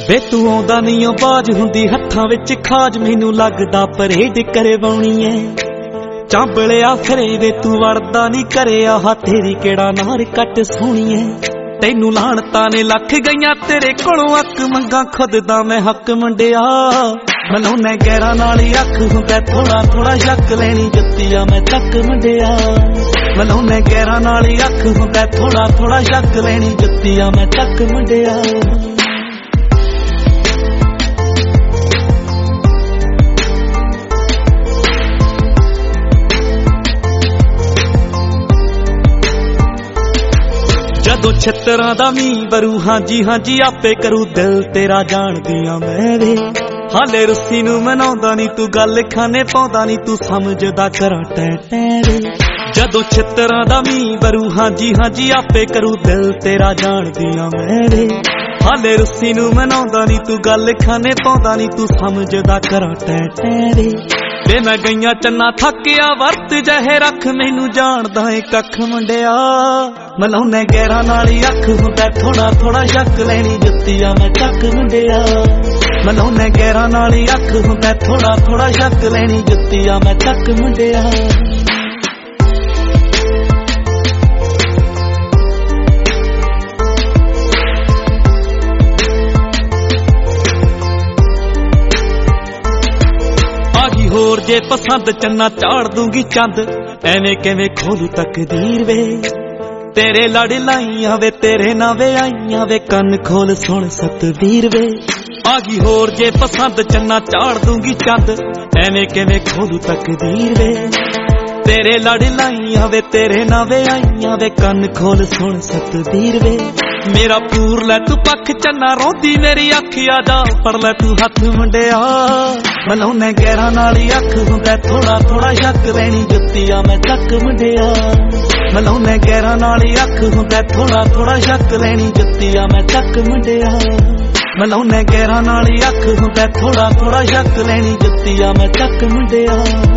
ਵੇ तू आउंदा नहीं बाज हुंदी हत्थां विच खाज मैनू लगदा परेड करवाउणी ऐ चांबलिया फिरे वे तू वड़दा नहीं करे आह तेरी केड़ा नार कट सोहणी ऐ तैनू लाणतां ने लख गईयां तेरे कोलों अक मंगा खुद दा मैं हक मुंडिया मलाउणे गैरां नाल ही अख हुंदा थोड़ा थोड़ा शक लैनी जुत्तियां मैं तक मुंडिया मलाउणे गैरां नाल ही अख हुंदा थोड़ा थोड़ा शक लैनी जुत्तियां मैं तक मुंडिया जदों छत्तरां दा मीं वरू हांजी हांजी आपे करू दिल तेरा जाणदियां मैं वे हाले रुस्सी नू मनाउंदा नी तू गल खाने पाउंदा नी तू समझदा करा टै टै वे जदों छत्तरां दा मीं वरू हांजी हांजी आपे करू दिल तेरा जाणदियां मैं वे हाले रुस्सी नू मनाउंदा नी तू गल खाने पाउंदा नी तू समझदा करा टै टै वे मैं गईयां चन्ना थकिया वरत जहे रख मैनू जानदा है कख मुंडिया मलाउणे गैरां नाल ही अख हुंदा थोड़ा थोड़ा शक लैनी जुत्तियां मैं तक मुंडिया मलाउणे गैरां नाल ही अख हुंदा थोड़ा थोड़ा शक लैनी जुत्तियां मैं तक मुंडिया होर जे पसंद चन्ना चाड़ दूंगी चंद एवें किवें खोलू तकदीर वे तेरे लड़ लाइयां वे तेरे नावे आईयां वे कन खोल सुन सतवीर वे आगी होर जे पसंद चन्ना चाड़ दूंगी चंद एवें किवें खोलू तकदीर वे तेरे लड़ लाइयां वे तेरे नावे आईयां वे कन खोल सुन सतवीर वे मेरा पूर लै तू पख चन्ना रोंदी मेरी अख आजा पड़ लै तू हथ मुंडिया मलाउणे गैरां नाल ही अख हुंदा थोड़ा थोड़ा शक लैनी जुत्तियां मैं तक मुंडिया मलाउणे गैरां नाल ही अख हुंदा थोड़ा थोड़ा शक लैनी जुत्तियां मैं तक मुंडिया मलाउणे गैरां नाल ही अख हुंदा थोड़ा थोड़ा शक लैनी जुत्तियां मैं तक मुंडिया।